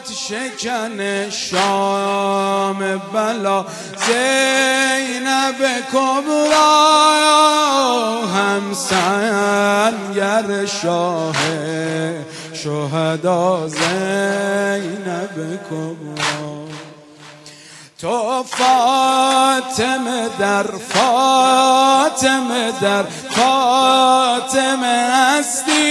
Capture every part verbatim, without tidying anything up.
شکن شام بلا زینب کبرا همسنگر شاه شهدا زینب کبرا. تو فاطمه در فاطمه در فاطمه هستی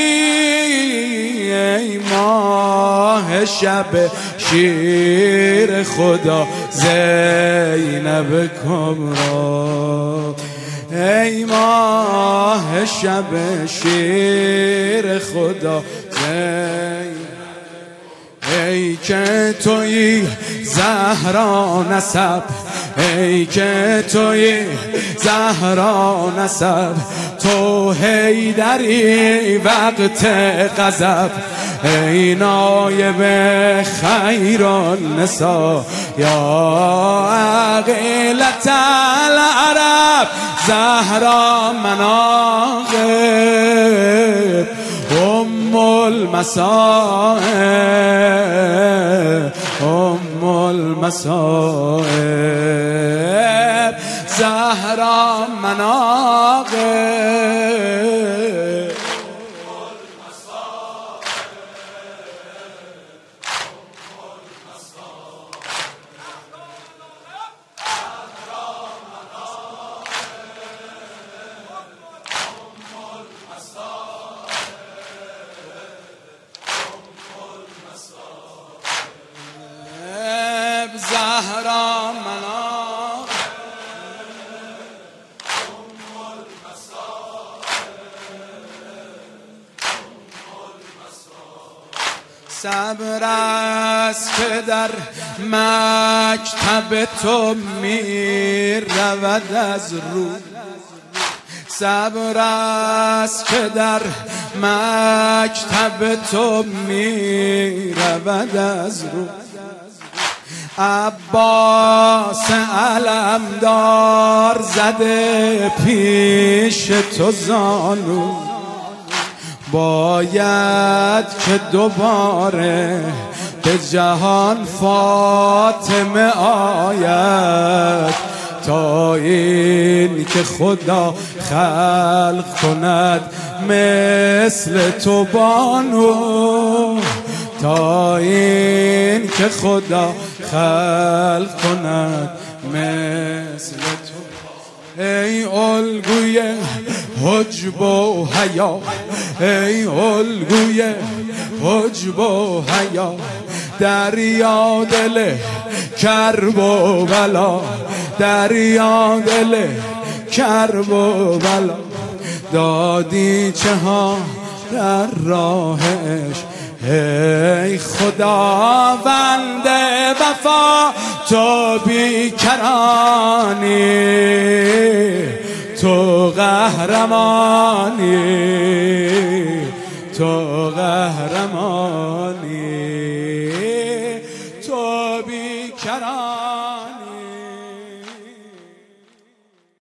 ای ماه شب شیر خدا زینب کبرا. ای ماه شب شیر خدا زینب. ای که توی زهرا نسب ای که توی زهرا نسب تو حیدری وقت غضب ای نایب خیر النساء یا عقیلة العرب زهرا مناقب ام المصائب ام المصائب زهرا مناقب. زهرا مناقب صبر است که در مکتب تو می رود از رو صبر است که در مکتب تو می رود از رو. عباس علمدار زده پیش تو زانو باید که دوباره به جهان فاطمه آید تا این که خدا خلق کند مثل تو بانو تا این که خدا خلق کند مثل تو. ای الگوی حجب و حیا ای الگوی حجب و حیا دریا دل کرب و بلا دریا دل کرب و بلا دادی چه ها در راه عشق ای خداوند وفا تو بیکرانی تو قهرمانی تو قهرمانی.